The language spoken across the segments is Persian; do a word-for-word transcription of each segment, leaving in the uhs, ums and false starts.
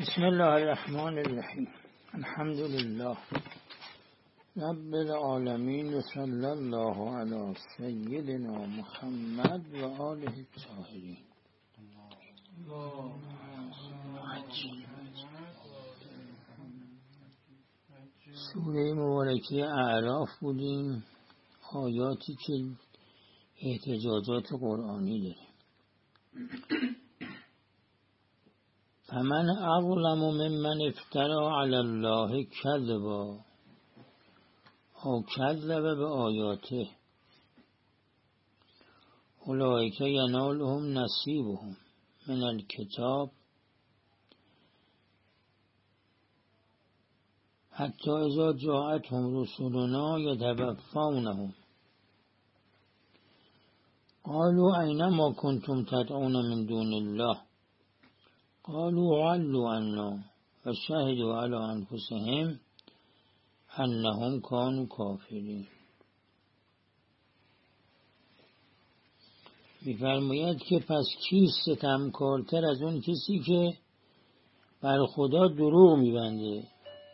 بسم الله الرحمن الرحیم. الحمد لله رب العالمین و صلی الله علی سیدنا محمد و آله الطاهرین. سوره مبارکه اعراف بودیم، آیاتی که احتجاجات قرآنی داره. فمن اظلم ممن افترى علی الله کذبا او کذب بآیاته اولئک ینالهم نصیبهم من الکتاب حتی اذا جاءتهم رسلنا یتوفونهم قالوا أين ما كنتم تدعون من دون الله قالوا علوا عنا وشهدوا على أنفسهم أنهم كانوا کافرین. می‌فرماید که پس کیست ستمکارتر از اون کسی که بر خدا دروغ می‌بنده؟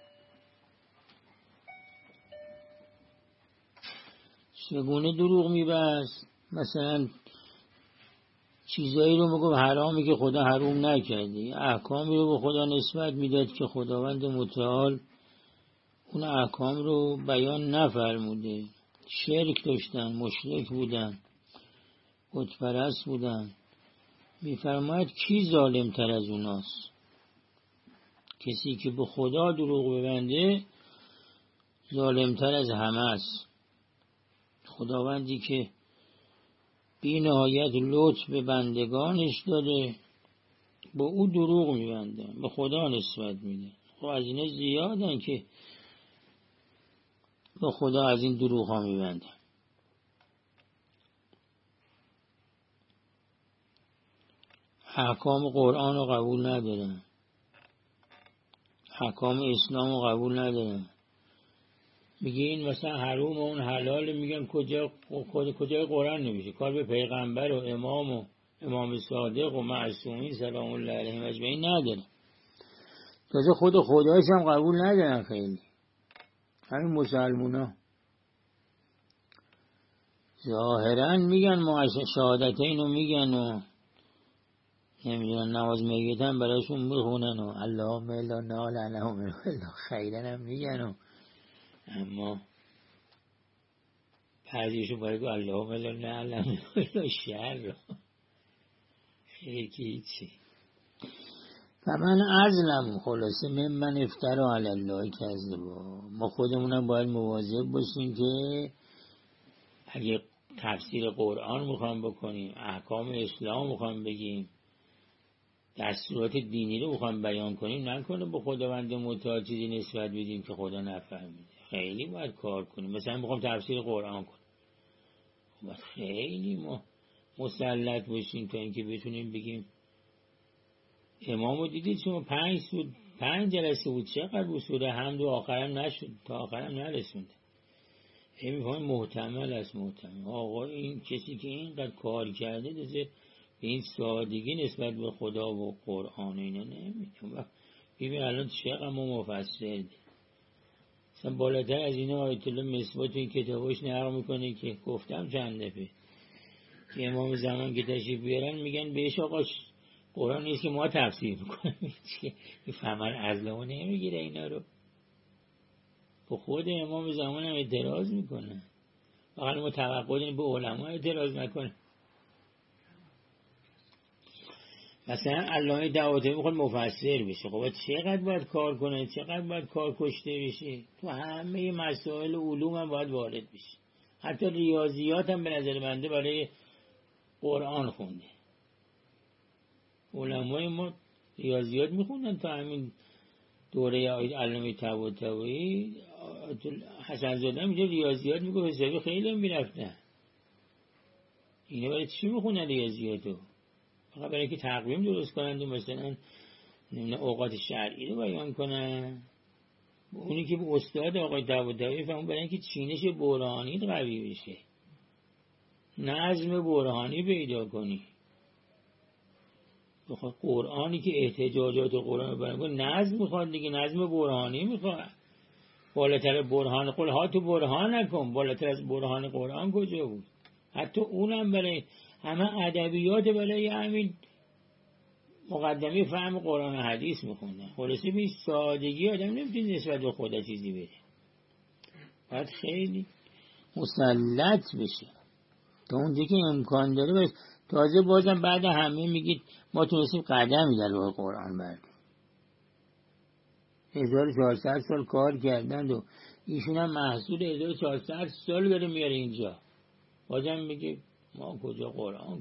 چگونه دروغ می‌بست؟ مثلا چیزایی رو میگم حرامی که خدا حرام نکرده، احکامی رو به خدا نسبت میداد که خداوند متعال اون احکام رو بیان نفرموده. شرک داشتن، مشرک بودن، بت پرست بودن. میفرماید کی ظالم تر از اوناست؟ کسی که به خدا دروغ ببنده ظالم تر از همه است. خداوندی که بی نهایت لطف به بندگانش داره، با او دروغ میبنده، به خدا نسبت میده. خب از اینه زیادن که به خدا از این دروغ ها میبنده. احکام قرآن رو قبول ندارن، احکام اسلام رو قبول ندارن. میگه این مثلا حروم و اون حلال، میگن کجا کجای قرآن نمیشه. کار به پیغمبر و امام و امام صادق و معصومین سلام الله علیهم اجمعین نداره. تازه خود خدایش هم قبول ندارن خیلی. همین مسلمونا ظاهرا میگن ما شهادتین رو میگن و نمیدونن نماز میگیتن براشون میخونن و اللهم الا نال اللهم الا خیرن هم میگن و اما بعضیشون باید گو اللهم الا نعلم الا شر رو خیلی که هیچی. فمن ازلم خلاصه من من افترا علی الله کذبا. ما خودمونم باید مواظب باشیم که اگه تفسیر قرآن میخوام بکنیم، احکام اسلام میخوام بگیم، دستورات دینی رو میخوام بیان کنیم، نکنه به خداوند متعال چیزی نسبت بدیم که خدا نفهمیده. خیلی باید کار کنیم. مثلا میخوام تفسیر قرآن کنیم، باید خیلی ما مسلط باشیم تا اینکه بتونیم بگیم. امامو دیدید شما پنج سود پنج جلسه بود، چقدر بود سوره حمد و آخرم نشد، تا آخرم نرسونده. این میفهمه محتمل است. محتمل آقا این کسی که اینقدر کار کرده دیگه به این سادگی نسبت به خدا و قرآن اینا نمیتونه. ببین الان چقدر ما مفسر مثلا بالاتر از اینا آیت الله مصباح تو این کتابش نقل میکنه که گفتم چند دفعه که امام زمان که تشریف بیارن میگن بهش آقا قرآن نیست که ما تفسیر میکنیم. چیه فهمن ازلمو نمیگیره اینا رو. به خود امام زمان هم اعتراض میکنه. فقط ما توقع داریم به علما اعتراض نکنه. مثلا علامه طباطبایی میخواد مفسر بشه، خب چقدر باید کار کنه، چقدر باید کار کشته بشه. تو همه مسائل علوم هم باید وارد بشه. حتی ریاضیات هم به نظر بنده برای قرآن خونده. علمای ما ریاضیات میخوندن تا همین دوره علامه طباطبایی. حسن زاده هم اینجا ریاضیات میگه حسابی خیلی هم میرفتن. اینا برای چی میخونن ریاضیاتو؟ فقط برای که تقویم درست کنند و مثلا اوقات شرعی رو بیان کنن. اونی که به استاد آقای طباطبایی فهمون برای اینکه چینش برهانی قوی بشه، نظم برهانی پیدا کنی. بخواد قرآنی که احتجاجات قرآن بیان نظم میخواد دیگه، نظم برهانی میخواد. بالاتر برهان قل ها تو برهان نکن، بالاتر از برهان قرآن کجا بود؟ حتی اونم برای همه ادبیات برای همین مقدمه فهم قرآن و حدیث میخوندن. خلاصه به سادگی آدم نمیتونه نسبت به خدا چیزی بده، باید خیلی مسلط بشه تا اونجا که امکان داره بشه. تازه بازم بعد همه میگید ما تونستیم قدمی در راه قرآن بردیم. هزار و چهارصد سال کار کردند و ایشون هم محصول هزار و چهارصد سال داره میاره اینجا، بازم میگه ما کجا قرآن.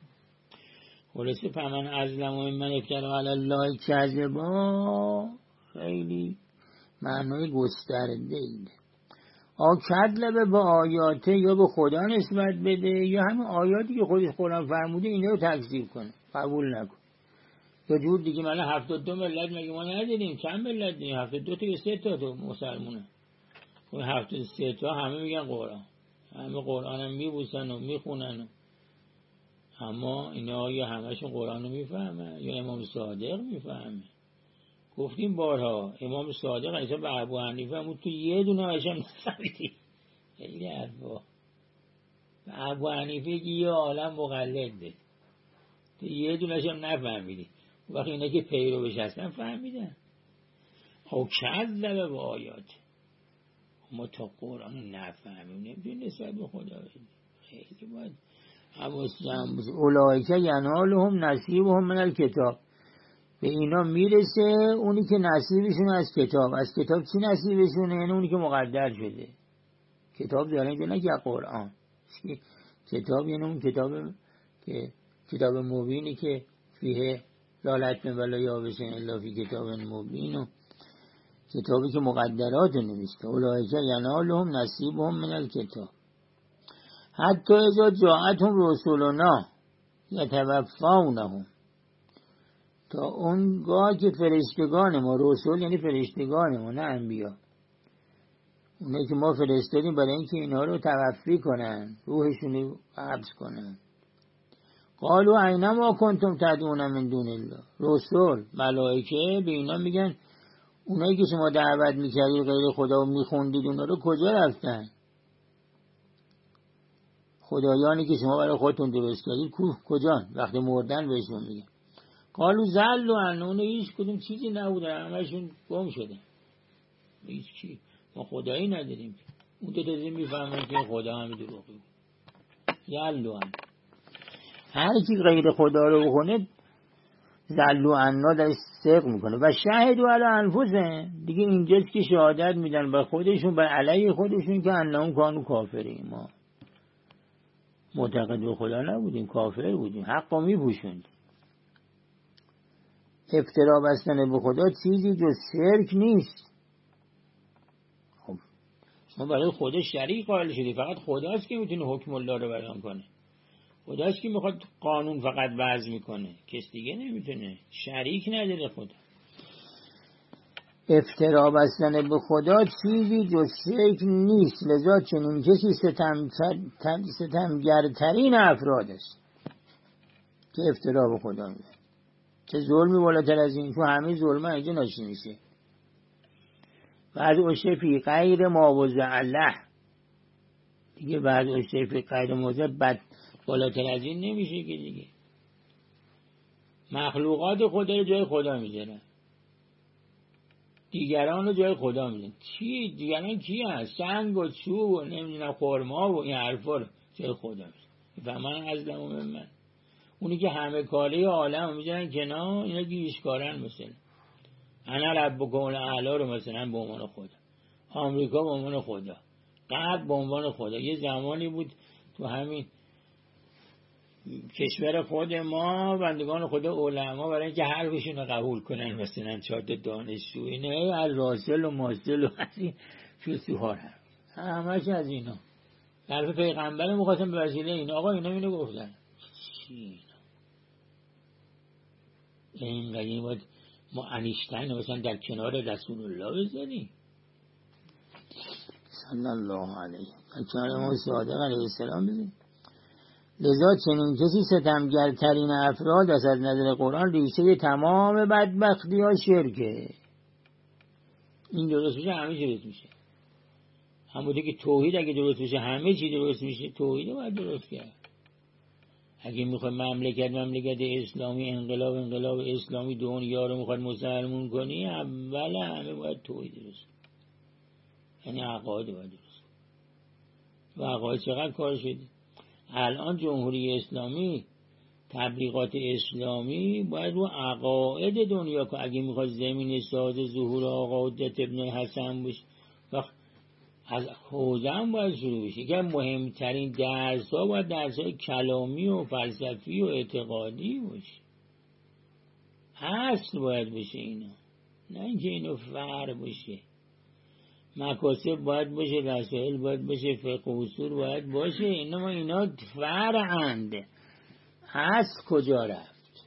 خلاصه فمن ازلم و من افترا علی الله کذبا خیلی معنای گسترده ایده. آکدلبه با آیاته، یا به خدا نسبت بده یا همین آیاتی که خودش قرآن فرموده اینا رو تکذیب کنه، قبول نکن. یا جور دیگه من هفتاد دو ملت مگه ما ندیدیم؟ چند ملت دیم؟ هفتاد دو تا یا سه تا تو مسلمونه. اون هفتاد سه تا همه میگن قرآن، همه قرآن هم میبوسن و میخونن، اما اینا یا همشون قرآن رو میفهمن یا امام صادق میفهمه. گفتیم بارها امام صادق ایسا به ابو حنیفه همون تو یه دونه هاشم نفهمیدی. خیلی حرفا به ابو حنیفه که یه عالم مقلده تو یه دونه هاشم نفهمیدی، وقتی اینا که پیرو بش هستن فهمیدن. او کذب با آیات، ما تا قرآن رو نفهمیم نمیتونیم نسبت به خدا بدیم. خیلی باید حواسم باشه. اولئک ینالهم نصیبهم من الکتاب، به اینا میرسه اونی که نصیبشون از کتاب. از کتاب چی نصیبشونه؟ یعنی اونی که مقدر شده. کتاب داره اینجا نه که قرآن، کتاب یعنی اون کتاب که کتاب مبینی که فیه لالت من ولا یابسن الا فی کتاب مبین، و کتابی که مقدرات رو نوشته. اولئک ینالهم نصیبهم من الکتاب حتی اذا جاءتهم رسولنا یتوفونهم، تا اونگاه که فرشتگان ما، رسول یعنی فرشتگان ما نه انبیا، اونایی که ما فرستادیم برای اینکه اینها رو توفی کنن، روحشون رو قبض کنن. قالوا اینما کنتم تدعون من دون الله، رسول ملائکه به اینا میگن اونایی که شما دعوت میکردید غیر خدا و میخوندید اونا رو کجا رفتن؟ خدایانی که شما برای خودتون درست کردید کجا؟ وقتی مردن بهشون میگن. قالوا زلوا عنا، اون هیچ کدوم چیزی نبودن، همشون گم شدن. هیچ چی ما خدایی نداریم. اون دو تا زمین میفهمن که خدا همه دروغ بود. زلوا عنا، هر کی غیر خدا رو بخونه زلوا عنا در صدق میکنه. و شهدوا علی انفسهم، دیگه اینجاست که شهادت میدن بر خودشون، بر علیه خودشون که انهم کانوا کافرین، ما معتقد به خدا نبودیم، کافر بودیم، حق رو میپوشوندیم. افترا بستن به خدا چیزی جز شرک نیست. خب شما برای خدا شریک قائل شدی، فقط خداست که میتونه حکم الله رو بیان کنه، خداست که میخواد قانون فقط وضع میکنه، کس دیگه نمیتونه، شریک نداره خدا. افترا بستن به خدا چیزی جز شرک نیست، لذا چنین کسی ستم ستمگرترین افراد است که افترا به خدا میده. چه ظلمی بالاتر از این؟ تو همه ظلم اینجا ناشی میشه. بعد اوشه فی غیر ما وضع الله، دیگه بعد اوشه فی غیر ما وضع بد بالاتر از این نمیشه که دیگه. مخلوقات خدا رو جای خدا میذارن، دیگران رو جای خدا میذارن. چی؟ دیگران کی هست؟ سنگ و چوب و نمیدونم خرما و این حرفا رو جای خدا میذارن. و من ازلم و من، اونی که همه کاره عالم میذارن کنار، اینا گیشکارن. مثلا انا ربکم الاعلی رو مثلا به عنوان خدا، آمریکا به عنوان خدا، غرب به عنوان خدا. یه زمانی بود تو همین کشور خود ما بندگان خدا علما برای اینکه حرفشون رو قبول کنن مثلا چهار تا دانشجو اینه از راسل و ماسل و از این فیلسوفا همش از اینا حرف پیغمبر مخاطب به وسیله اینا. آقا اینا اینو گفتن چی اینا؟ این قدیم باید ما انیشتین مثلا در کنار رسول الله بذاریم صلی الله علیه، در کنار ما صادق علیه السلام بذاریم. لذا چنین کسی ستمگرترین افراد است. از نظر قرآن ریشه تمام بدبختی ها شرکه. این درست میشه همه چی درست میشه. همونطور که توحید اگه درست میشه همه چی درست میشه. توحید رو باید درست کرد. اگه میخواد مملکت مملکت اسلامی، انقلاب انقلاب اسلامی دنیا رو میخواد مسلمون کنی، اول همه باید توحید درست، یعنی عقاید باید درست. و عقاید چقدر کار شده. الان جمهوری اسلامی، تبلیغات اسلامی باید رو عقاید دنیا که اگه میخواد زمین ساز ظهور آقا حجت ابن حسن باشه، وقت از حوزه هم باید شروع بشه. که مهمترین درس ها باید درس های کلامی و فلسفی و اعتقادی باشه. اصل باید بشه اینا، نه اینکه اینو فر باشه. مکاسب باید باشه، رسائل باید باشه، فقه و اصول باید باشه. اینا اینا فرعند. اصل کجا رفت؟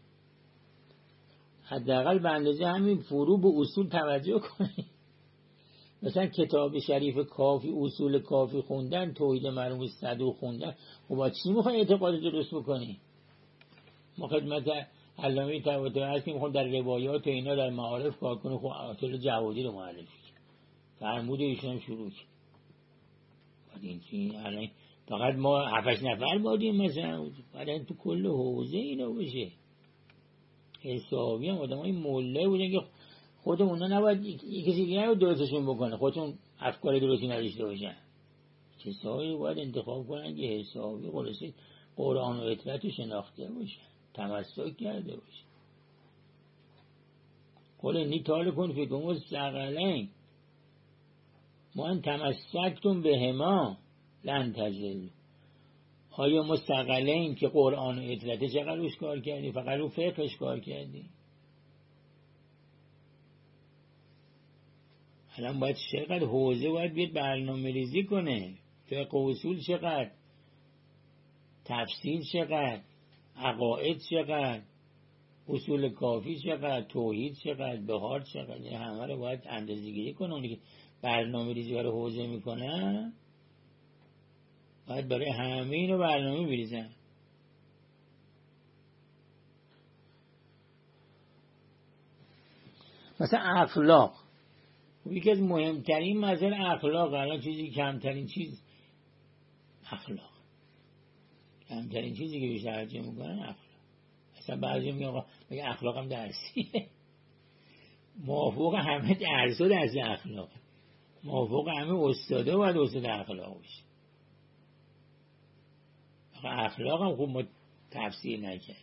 حداقل به اندازه همین فرو به اصول توجه کنید. مثلا کتاب شریف کافی، اصول کافی خوندن، توحید مرحوم صدوق خوندن، و با چی میخوای اعتقاد درست بکنی؟ ما خدمت علامه طباطبایی هست که میخوام در روایات و اینا در معارف کار کنه. خب آیت جوادی رو معرفی کرد، فرمود ایشون شروع کرد. بعد این چی الان فقط ما هفتش نفر بودیم مثلا، بعد تو کل حوزه اینا باشه. حسابی هم آدم های مله بودن که خودمون نباید یک کسی دیگه نباید درستشون بکنه، خودشون افکار درستی نداشته باشن. کسایی باید انتخاب کنن که حسابی خلاصه قرآن و اطلاعات رو شناخته باشن، تمسک کرده باشن. قول انی تال کن فیکم الثقلین ما ان تمسکتم بهما لن تضلوا. آیا ما ثقلین که قرآن و اطلاعات چقدر روش کار کردیم؟ فقط رو فقهش کار کردیم؟ الان باید چقدر حوزه باید بیاد برنامه ریزی کنه. فقه و اصول چقدر، تفسیر چقدر، عقاید چقدر، اصول کافی چقدر، توحید چقدر، بهار چقدر. یعنی همه رو باید اندازه گیری کنه. اونی که برنامه ریزی برای حوزه میکنن باید برای همه اینو برنامه بریزن. مثلا اخلاق، یکی از مهمترین مسائل اخلاق. الان چیزی کمترین چیز اخلاق، کمترین چیزی که بیشتر توجه میکنن اخلاق. اصلا بعضی میگن آقا میگه اخلاق هم درسیه. موافق همه درس و درس اخلاق، موافق همه استاده باید استاد اخلاق بشه. اخلاق هم خوب ما تفسیر نکرد.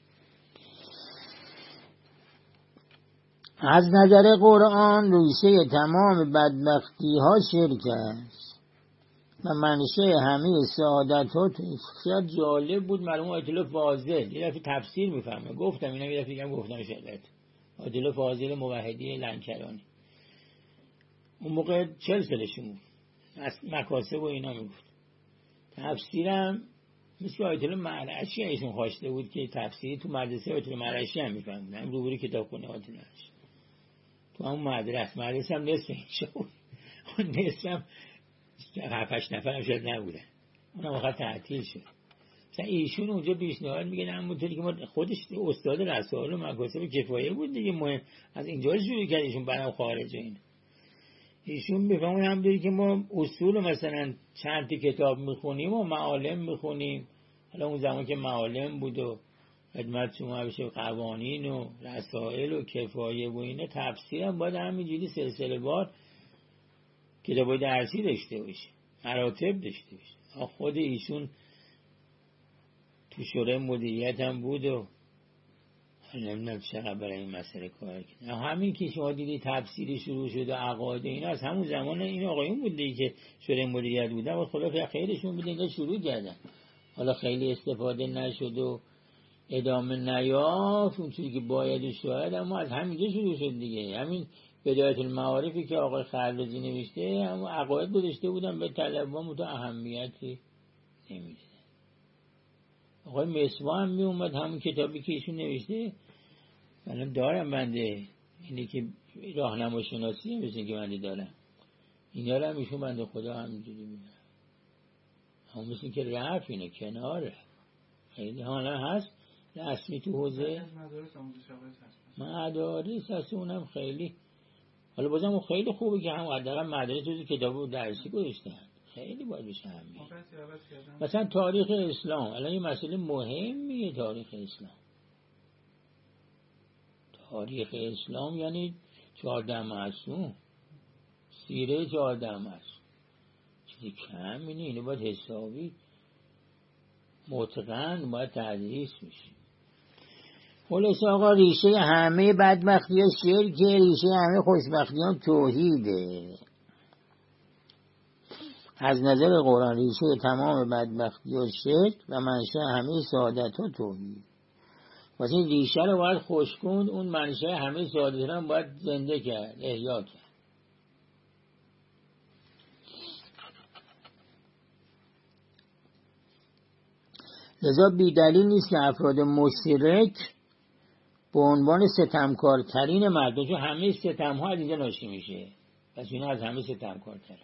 از نظر قرآن ریشه تمام بدبختی ها شرک است و منشه همه سعادت ها. شاید جالب بود مرحوم آیت الله فاضل یه دفعه تفسیر میفهمه، گفتم اینا یه دفعه دیگه گفتم شاید آیت الله فاضل موحدی لنکرانی اون موقع چهل سالشون بود، از مکاسب و اینا میگفت. تفسیرم مثل آیت الله مرعشی ایشون خواسته بود که تفسیری تو مدرسه آیت الله مرعشی هم میفهمون، هم روبروی کتابخونه آیت الله مرعشی تو همون مدرسه مدرسه هم نصف اینجا بود، اون نصف هم هفتش نفر هم شاید نبودن، اون هم آخر تعطیل شد. مثلا ایشون اونجا پیشنهاد میگن همونطوری که ما خودش استاد رسائل و مکاسب کفایه بود دیگه، مهم از اینجا شروع کرد ایشون برام خارج این. ایشون میفهمون همونطوری که ما اصول مثلا چند تا کتاب میخونیم و معالم میخونیم، حالا اون زمان که معالم بود و خدمت شما بشه قوانین و رسائل و کفایه و اینا، تفسیر هم باید همینجوری سلسله وار کتابای درسی داشته باشه، مراتب داشته باشه. خود ایشون تو شورای مدیریت هم بود و نمیدونم چقدر برای این مسئله کار کرد. همین که شما دیدی تفسیری شروع شد و عقاید اینا از همون زمان این آقایون بوده که شورای مدیریت بودن و خلاف خیرشون بوده اینجا شروع کردن. حالا خیلی استفاده نشد و ادامه نیافت اونچوری که باید و شاید، اما از همینجا شروع شد دیگه. همین بدایت المعارفی که آقای خرازی نوشته همون عقاید گذاشته بودن به طلبه‌ها، تو اهمیتی نمیده. آقای مصباح هم می اومد همون کتابی که ایشون نوشته، من دارم بنده اینه که راهنما شناسی مثل که بنده دارم، اینا رو هم ایشون بنده خدا همینجوری میدن، همون مثل که رفت اینه کناره خیلی حالا هست رسمی تو حوزه مدارس هست، اونم خیلی حالا بازم اون خیلی خوبه که هم حداقل مدارس تو کتاب درسی گذاشتن، خیلی باید بشه همین. مثلا تاریخ اسلام الان یه مسئله مهمیه، تاریخ اسلام تاریخ اسلام یعنی چهارده معصوم، سیره چهارده معصوم، چیزی کم اینه، اینو باید حسابی متقن باید تدریس میشه. خلاص آقا ریشه همه بدبختی ها شرکه، ریشه همه خوشبختی ها توحیده. از نظر قرآن ریشه تمام بدبختی ها شرک و منشأ همه سعادت ها توحید. واسه این ریشه رو باید خوش کند، اون منشأ همه سعادت ها باید زنده کرد، احیا کرد. لذا بیدلیل نیست که افراد مشرک به عنوان ستمکارترین مردم، چون همه ستم ها از اینجا ناشی میشه، پس اینا از همه ستمکارتر،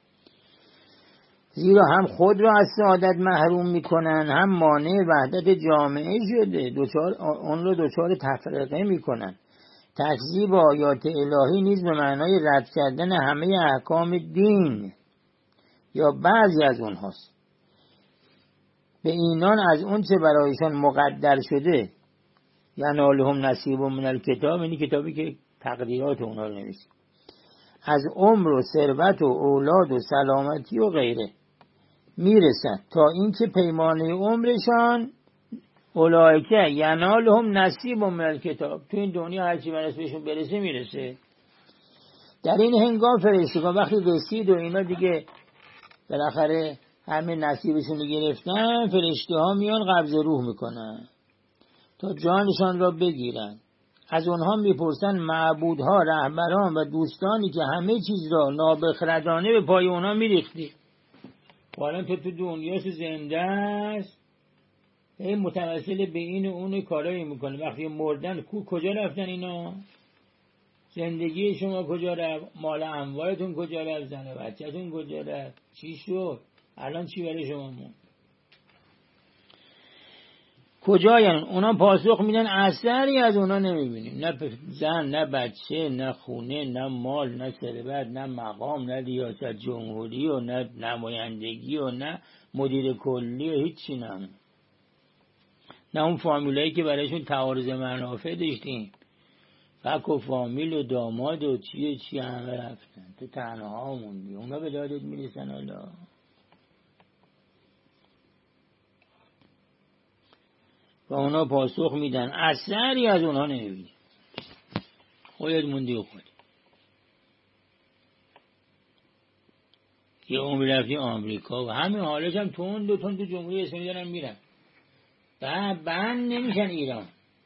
زیرا هم خود را از سعادت محروم میکنن، هم مانع وحدت جامعه شده، دوچار اون رو دوچار تفرقه میکنن. تکذیب آیات الهی نیز به معنای رد کردن همه احکام دین یا بعضی از اونهاست. به اینان از اون چه برایشان مقدر شده ینالهم نصیب من الکتاب، یعنی کتابی که تقدیرات اونها رو نویسه، از عمر و ثروت و اولاد و سلامتی و غیره میرسد، تا اینکه پیمانه عمرشان اولئک ینالهم نصیب من الکتاب، تو این دنیا هرچی بهشون برسه میرسه. در این هنگام فرشتگان وقتی رسید و اینا دیگه بالاخره همه نصیبشون رو گرفتن، فرشته ها میان قبض روح میکنن تا جانشان را بگیرن. از اونها میپرسن معبودها، رهبران و دوستانی که همه چیز را نابخردانه به پای اونها میریختی. حالا تو تو دنیا زنده است، این متوسل به این و اون کارایی میکنه. وقتی مردن کجا رفتن اینا؟ زندگی شما کجا رفت؟ مال اموالتون کجا رفت؟ زن و بچه‌تون کجا رفت؟ چی شد؟ الان چی برای شما مون؟ کجاین؟ اونا پاسخ میدن اثری از اونا نمیبینیم، نه زن، نه بچه، نه خونه، نه مال، نه ثروت، نه مقام، نه ریاست جمهوری و نه نمایندگی و نه مدیر کلی و هیچی، نه نه اون فامیلایی که برایشون تعارض منافع داشتیم، فک و فامیل و داماد و چی و چی همه رفتن، تو تنها موندی. اونا به دادت میرسن حالا؟ و اونا پاسخ میدن اثری از اونا نمیبینی، خودت موندی و خود. یه عمر رفتی آمریکا و همین حالش هم تون دو تون تو جمهوری اسلامی دارن میرن، بند نمیشن ایران،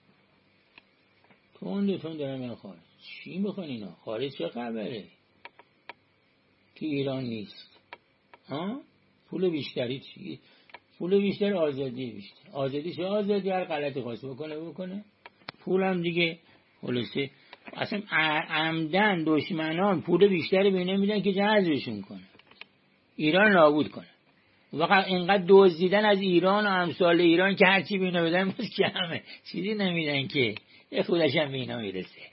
تون دو تون دارن میرن خارج. چی میخوان اینا؟ خارج چه خبره که ایران نیست؟ ها؟ پول بیشتری چی؟ پول بیشتر، آزادی بیشتر. آزادی چه آزادی؟ هر غلطی خواست بکنه بکنه. پول هم دیگه خلاصه اصلا عمدن دشمنان پول بیشتری به اینا میدن که جذبشون کنه، ایران نابود کنه. واقعا اینقدر دزدیدن از ایران و امثال ایران که هرچی به اینا بدن بس کمه، چیزی نمیدن که یه خودش هم به اینا میرسه.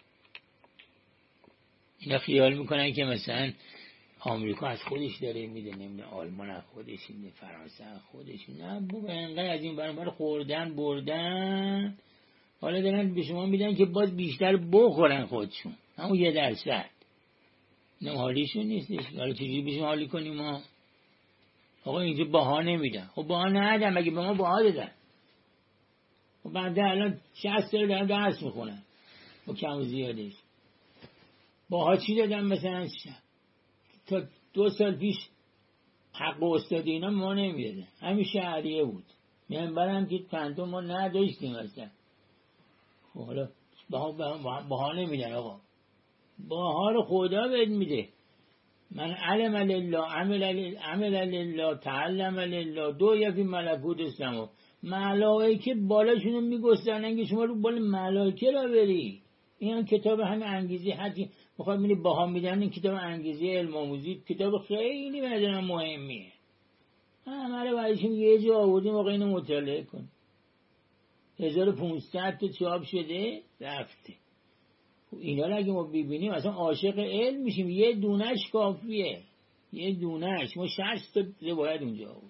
اینا خیال میکنن که مثلا آمریکا از خودش داره میده، نمیده آلمان از خودش میده، فرانسه از خودش. نه بابا، اینقدر از این برنامه خوردن بردن، حالا دارن به شما میدن که باز بیشتر بخورن خودشون، همون یه درصد. نه حالیشون نیستش. حالا چجوری بشیم حالی کنیم ما؟ آقا اینجا باها نمیدن. خب باها ندن، مگه به ما باها دادن؟ خب بنده الان شصت سال دارم درس میخونم با کم و زیادش، باها چی دادن؟ مثلا تا دو سال پیش حق و استادی اینا ما نمیدادن، همین شهریه بود، منبرم که پنتو ما نداشتیم اصلا. حالا باها نمیدن. آقا باها رو خدا بهت میده. من علم لله عمل لله تعلم لله دو یا فی ملکوت السما. ملائکه بالاشونو میگسترن که شما رو بال ملائکه را بری. این کتاب همین انگیزه حتی میخواد میری باها میدن. این کتاب انگیزه علم آموزی کتاب خیلی به نظر من مهمیه. همه رو برایشون یه جا آوردیم آقا اینو مطالعه کن. هزار و پونصد تا چاپ شده رفته. اینا رو اگه ما ببینیم اصلا عاشق علم میشیم. یه دونش کافیه، یه دونش. ما شصت تا روایت اونجا آورد.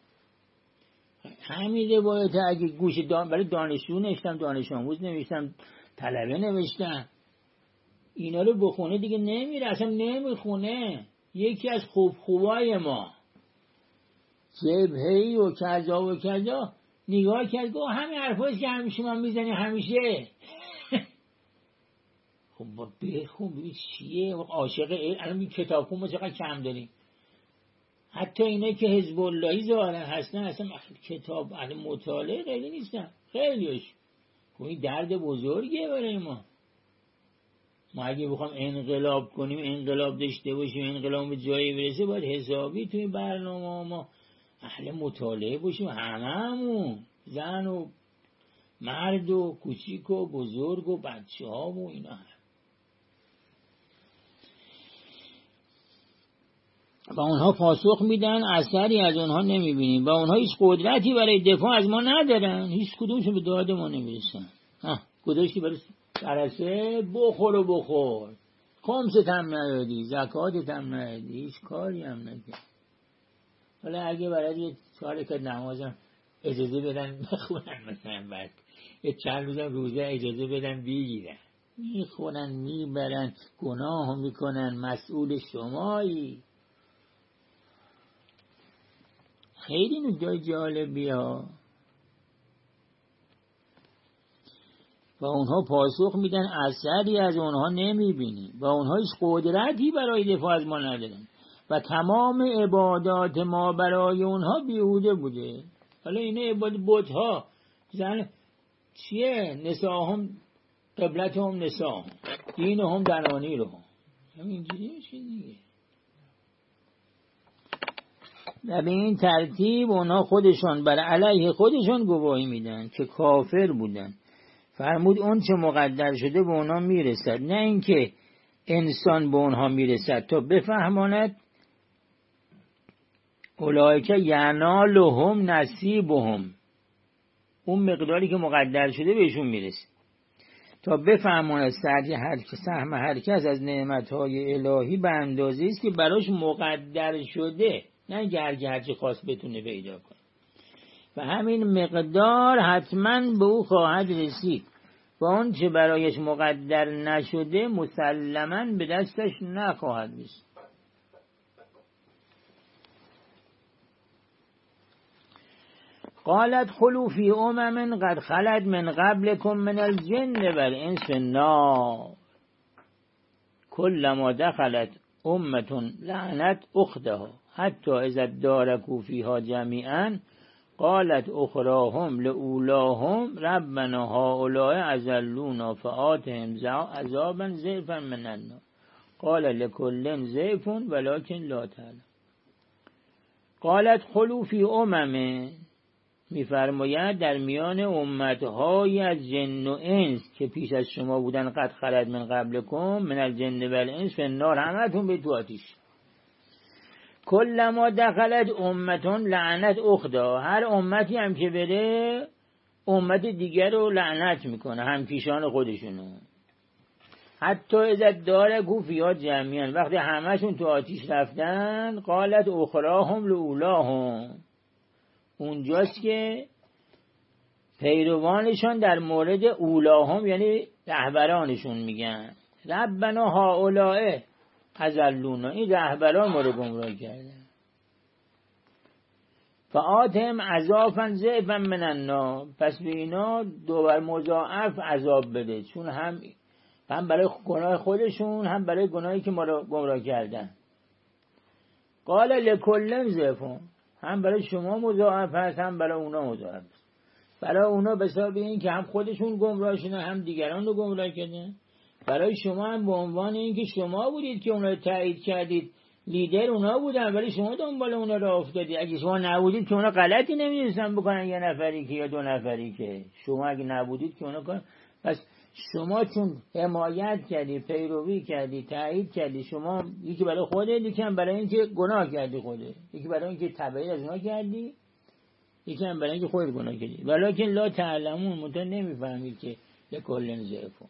همین روایت اگه گوش دان برای دانشجو نوشتم، دانش آموز نوشتم، طلبه نوشتم، اینا رو بخونه دیگه نمیره، اصلا نمیخونه. یکی از خوب خوبای ما جبهه‌ای و کذا و کذا نگاه کرد گفت همین حرفاست که همیشه من میزنی همیشه. خب با بخون ببین چیه عاشق علم. الان این کتابخون ما چقدر کم داریم. حتی اینا که حزب اللهی ظاهرا هستن اصلا کتاب الان مطالعه خیلی نیستن، خیلیش. خب این درد بزرگیه برای ما. ما اگه بخوام انقلاب کنیم، انقلاب داشته باشیم، انقلاب به جایی برسه، باید حسابی توی برنامه ما اهل مطالعه باشیم. هممون، زن و مرد و کوچیک و بزرگ و بچه ها و اینا هم. با اونها پاسخ میدن، اثری از اونها نمیبینیم. با اونها هیچ قدرتی برای دفاع از ما ندارن، هیچ کدومشون به داد ما نمیرسن. ها گذاشتی برای جلسه بخور و بخور، خمست هم ندادی، زکاتت هم ندادی، هیچ کاری هم نکرد. حالا اگه برای یه چهار رکعت نمازم اجازه بدن بخونن، مثلا بعد یه چند روزم روزه اجازه بدن بگیرن، میخونن میبرن، گناه میکنن، مسئول شمایی. خیلی نکته جالبی ها. و اونها پاسخ میدن اثری از اونها نمیبینی، و اونها هیچ قدرتی برای دفاع از ما ندارن و تمام عبادات ما برای اونها بیهوده بوده. حالا اینا عبادت بت‌ها، زن چیه؟ نساهم قبلتهم نساهم دینهم دنانیرهم، همینجوری میشه دیگه. و به این ترتیب اونا خودشان بر علیه خودشان گواهی میدن که کافر بودن. فرمود اون چه مقدر شده به اونا میرسد، نه اینکه انسان به اونها میرسد تا بفهماند اولئک ینالهم نصیبهم، اون مقداری که مقدر شده بهشون میرسه، تا بفهماند سهم هر کس از نعمتهای الهی به اندازه است که براش مقدر شده، نه اینکه هر کی هرچی خواست بتونه پیدا کنه. و همین مقدار حتما به او خواهد رسید و اون چه برایش مقدر نشده مسلماً به دستش نخواهد رسید. قالت خلو فی امم قد خلت من قبلکم من الجن والانس النار کلما دخلت امة لعنت اختها حتی اذا ادارکوا فیها جمیعا قالت اخراهم لاولاهم ربنا هؤلاء اضلونا فآتهم عذابا ضعفا من النار قال لکل ضعف ولکن لا تعلم. قالت خلو فی امم، میفرماید در میان امتهای از جن و انس که پیش از شما بودن، قد خلت من قبلکم من الجن والانس فی النار، همتون به تو آتیش. کلما دخلت امتون لعنت اختها، هر امتی هم که بره امت دیگر رو لعنت میکنه، همکیشان خودشونو. حتی اذا دارکوا فیها جمیعا، وقتی همشون تو آتیش رفتن قالت اخراهم لاولاهم، اونجاست که پیروانشان در مورد اولاهم یعنی رهبرانشون میگن ربنا هؤلاء اضلونا، این رهبران ما رو گمراه کردن. فآتهم عذابا ضعفا من النار، پس به اینا دوبار مضاعف عذاب بده، چون هم هم برای گناه خودشون هم برای گناهی که ما رو گمراه کردن. قال لکل ضعف، هم برای شما مضاعف هست هم برای اونا مضاعف هست. برای اونا به حساب این که هم خودشون گمراه شدن هم دیگران رو گمراه کردن. برای شما هم به عنوان این که شما بودید که اونا رو تایید کردید، لیدر اونا بودن ولی شما دنبال اونا رو افتادید. اگه شما نبودید که اونا غلطی نمی‌دونستن بکنن، یه نفری که یا دو نفری که شما اگه نبودید که اونا کن. پس شما چون حمایت کردی، پیروی کردی، تایید کردی، شما یکی برای خودت، یکی هم برای اینکه گناه کردی خودت، یکی برای اینکه تبعید از اونا کردی، یکی هم برای اینکه خودت گناه کردی. ولکن لا تعلمون، متون نمیفهمید که لکل ضعف.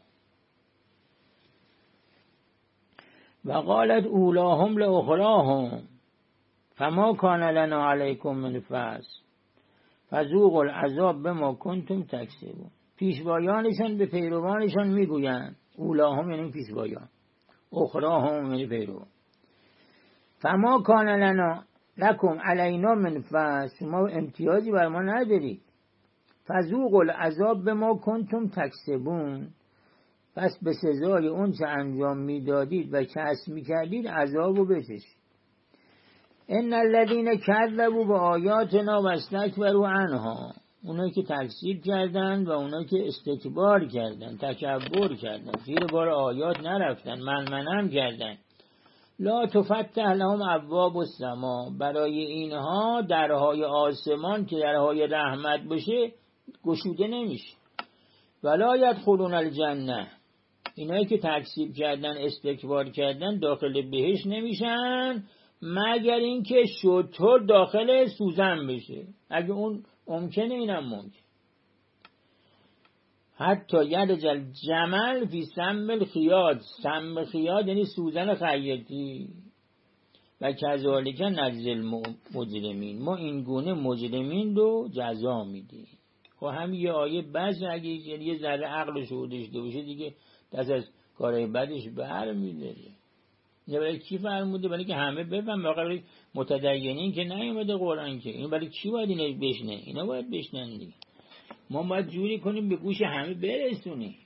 و قالت اولاهم لاخراهم فما کان لنا علیکم من فضل فذوقوا العذاب بما کنتم تکسبون. پیشوایانشان به پیروانشان میگویند، اولاهم یعنی پیشوایان، اخراهم یعنی پیروان، فما کان لنا لکم علینا من فضل، شما امتیازی بر ما ندارید، فذوقوا العذاب بما کنتم تکسبون، پس به سزای اون چه انجام میدادید و کسب میکردید عذابو بچشید. ان الذين كذبوا بآیاتنا واستكبروا عنها، اونایی که تکذیب کردند و اونایی که استکبار کردند، تکبر کردند، زیر بار آیات نرفتند، منمنم کردند. لا تفتح لهم ابواب السما، برای اینها درهای آسمان که درهای رحمت باشه گشوده نمیشه. ولا يدخلون الجنه، اینایی که تکذیب کردن، استکبار کردن، داخل بهشت نمیشن مگر اینکه شتر داخل سوزن بشه. اگه اون ممکنه اینم ممکن. حتی یلج الجمل فی سم الخیاط، سم الخیاط یعنی سوزن خیاطی. و کذالک نجزی المجرمین، ما این گونه مجرمین رو جزا میدیم. خب هم یه آیه بس، اگه یه ذره عقل و شعور داشته باشه دیگه دست از کارهای بدش بر میداره. اینه برای کی فرموده؟ برای که همه بفهم. برای متدینین که نیومده قرآن که. این برای کی باید اینه بشنه؟ اینا باید بشنن دیگه. ما باید جوری کنیم به گوش همه برسونیم.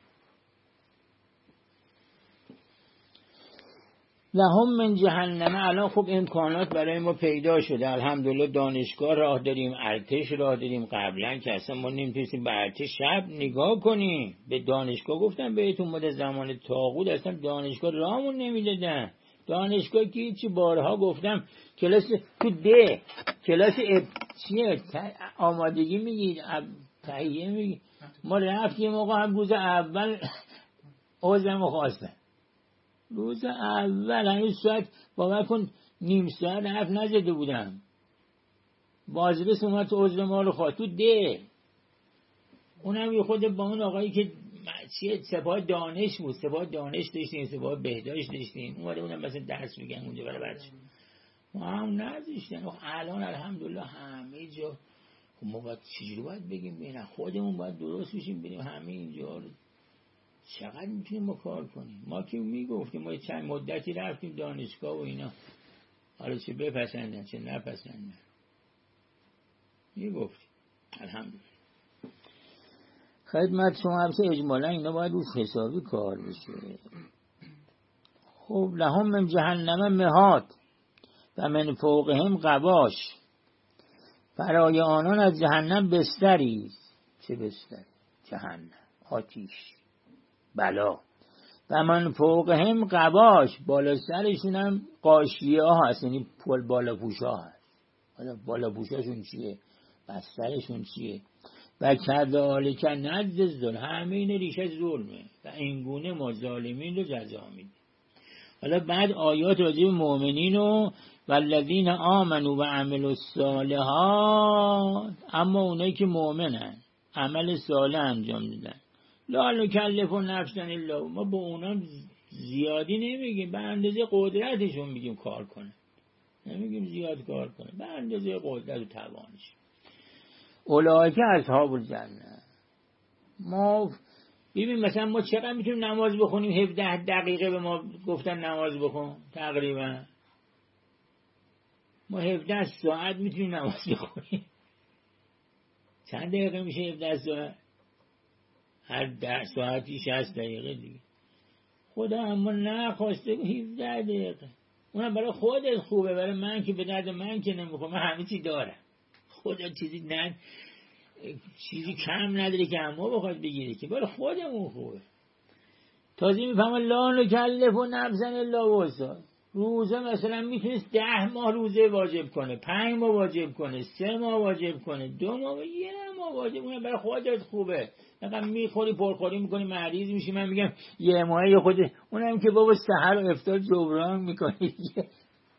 لهم من جهنم، الان خوب امکانات برای ما پیدا شده، الحمدلله. دانشگاه راه داریم، ارتش راه داریم. قبلا که اصلا ما نمیتونستیم به ارتش شب نگاه کنیم. به دانشگاه گفتم بهتون مده زمان طاغوت اصلا دانشگاه راهمون نمیدادن. دانشگاه که هیچی، بارها گفتم کلاس تو ده کلاس اب... چیه آمادگی میگید، تهیه میگید. ما رفتیم موقع هم روز اول عضومو خواستن، روز اول هنوز ساعت باور کن نیم ساعت حرف نزده بودم، بازرس اومد تو عضو ما رو خواست تو ده. اونم یه خود با اون آقایی که چیه سپاه دانش بود، سپاه دانش داشتیم، سپاه بهداشت داشتیم، اومده اونم مثلا درس میگن اونجا برای بچه ما هم نذاشتن. الان الحمدلله همه جا. خب ما باید چجوری باید بگیم بینه خودمون باید درست بشیم بریم همه اینجا رو چقدر میتونیم ما کار کنیم. ما که میگفتیم ما چند مدتی رفتیم دانشگاه و اینا، حالا چه بپسندن چه نپسندن میگفتیم الحمدلله. خدمت شما همسه اجمالا اینا باید روز حسابی کار بشه. خب لهم من جهنم مهاد و من فوقهم غواش، برای آنان از جهنم بستری. چه بستری؟ جهنم، آتیش، بلا. و من فوقهم غواش، بالا سرشون هم غاشیه ها هست، یعنی پل بالا پوشا هست. حالا بالا پوشاشون چیه؟ بسترشون چیه؟ و کذالک نجزی الظالمین، همه این ریشه ظلمه و اینگونه ما ظالمین رو جزا میدیم. حالا بعد آیات راجع به مؤمنین و والذین آمنوا و عملوا الصالحات، اما اونایی که مؤمنن عمل صالح انجام میدن، لا نکلف نفسا الا، ما با اونا زیادی نمیگیم، به اندازه قدرتشون میگیم کار کنه، نمیگیم زیاد کار کنه، به اندازه قدرت و توانش. اولئک اصحاب الجنه. ما ببین مثلا ما چقدر میتونیم نماز بخونیم؟ هفده دقیقه به ما گفتن نماز بخون تقریبا. ما هفده ساعت میتونیم نماز بخونیم. چند دقیقه میشه هفده ساعت؟ هر ده ساعتی شصت دقیقه دیگه. خدا اما نخواسته هفده دقیقه. اونم برای خودت خوبه، برای من که به درد من که نمیخوره. من همه چی دارم. خدا چیزی نه چیزی کم نداره که اما بخواد بگیره، که برای خودمون خوبه. تازه میفهمه لا نکلف نفسا الا وسعها. روزه مثلا میتونست ده ماه روزه واجب کنه، پنج ماه واجب کنه، سه ماه واجب کنه، دو ماه، یه ماه واجب کنه، برای خودت خوبه. اینقدر میخوری پرخوری میکنی مریض میشی، من میگم یه ماهی خود اونم که بابا سحر و افطار جبران میکنی دیگه.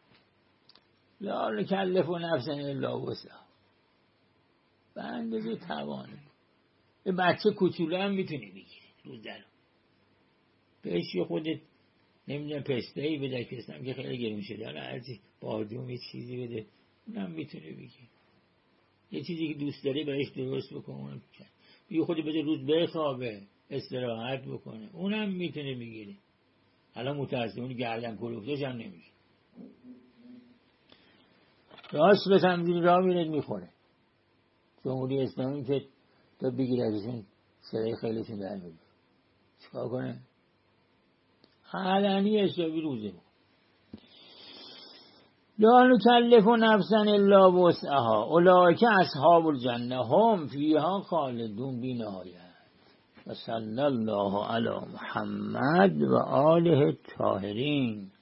لا نکلف نفسا الا وسعها، به اندازه توانه. یه بچه کوچولو هم میتونی بگیری روزدرم بهش یه خودت نمیدونم پستهی بده، پستم که خیلی گرون شده، حالا هرچی بادوم یه چیزی بده اونم میتونی بگیری. یه چیزی که دوست داری بهش درست بکن، یه خودی بده روز بخوابه استراحت بکنه، اونم میتونه بگیری. حالا متاسفانه گردن کلوفتش هم نمیگیری، راست به تمزیل را میرد میخوره. جمهوری اسلامی که تا بگیر ازشون صدای خیلیشون در میگه چیکار کنه؟ علنی حسابی روزه بود. لا نکلف نفسا الا وسعها اولئک اصحاب الجنه هم فیها خالدون بی نهایت. و صلی الله علی محمد و آله الطاهرین.